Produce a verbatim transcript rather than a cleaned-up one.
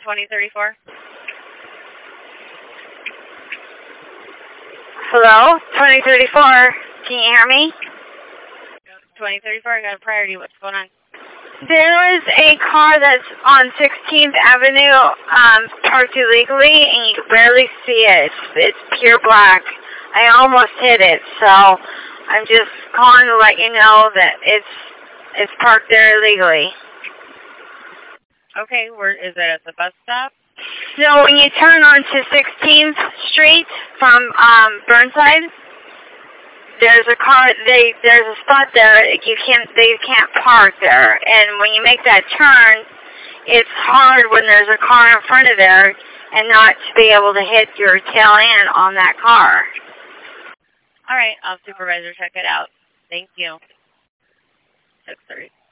twenty thirty-four. Hello? twenty thirty-four. Can you hear me? twenty thirty-four, I got a priority. What's going on? There is a car that's on sixteenth Avenue um, parked illegally, and you can barely see it. It's pure black. I almost hit it, so I'm just calling to let you know that it's it's parked there illegally. Okay, where is it at the bus stop? So when you turn onto sixteenth Street from um, Burnside, there's a car. They there's a spot there. You can't they can't park there, and when you make that turn, it's hard when there's a car in front of there and not to be able to hit your tail end on that car. All right, I'll supervisor check it out. Thank you. six thirty.